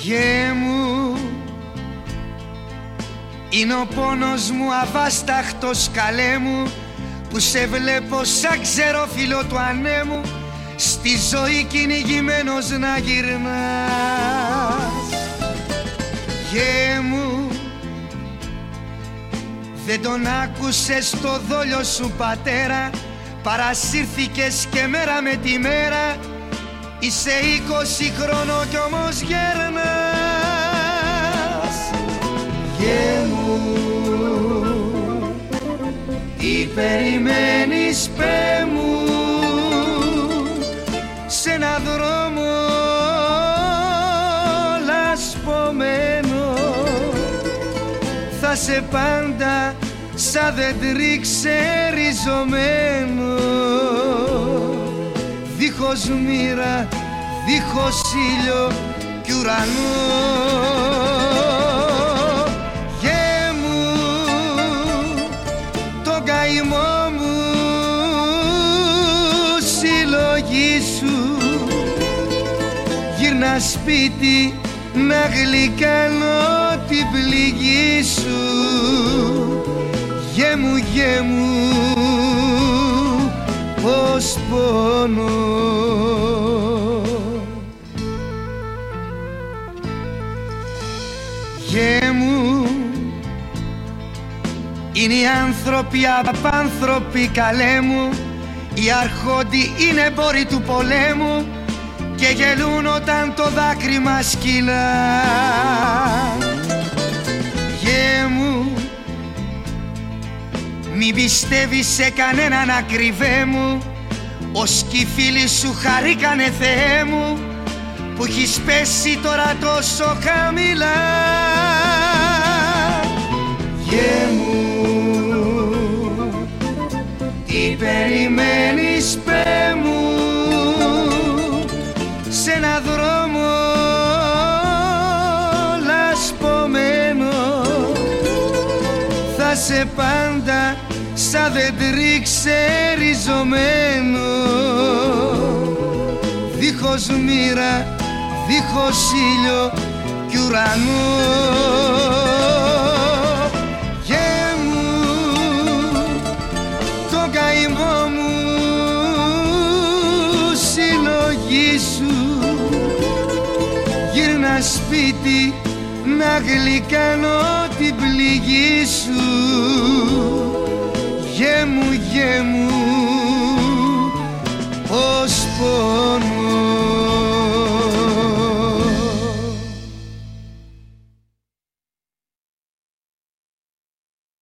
Γε μου, είναι ο πόνος μου αβάσταχτος καλέ μου, που σε βλέπω σαν ξερόφυλλο του ανέμου, στη ζωή κυνηγημένος να γυρνάς. Γε μου, δεν τον άκουσες το δόλιο σου πατέρα, παρασύρθηκες και μέρα με τη μέρα, είσαι 20 χρόνο κι όμως γέρνας. Γε μου, τι περιμένεις πέ μου, σ' ένα δρόμο λασπωμένο, θα σε πάντα σαν δέντρι ξεριζωμένο, δίχως μοίρα, δίχως ήλιο κι ουρανό. Γε μου, τον καημό μου συλλογήσου, γύρνα σπίτι να γλυκάνω την πληγή σου. Γε μου, γε μου, πως πονώ. Γε μου, είναι οι άνθρωποι απάνθρωποι καλέ μου, οι αρχόντοι είναι εμπόροι του πολέμου και γελούν όταν το δάκρυ μας κυλά. Γε μου, μην πιστεύεις σε κανέναν ακριβέ μου, ως κι οι φίλοι σου χαρήκανε Θεέ μου, που έχεις πέσει τώρα τόσο χαμηλά. Γε μου, τι περιμένεις πέ μου, σ' ένα δρόμο λασπωμένο, θα σε πάντα σαν δέντρι ξεριζωμένο, δίχως μοίρα, δίχως ήλιο κι ουρανό. Γε μου, τον καημό μου συλλογήσου, γύρνα σπίτι να γλυκάνω την πληγή σου.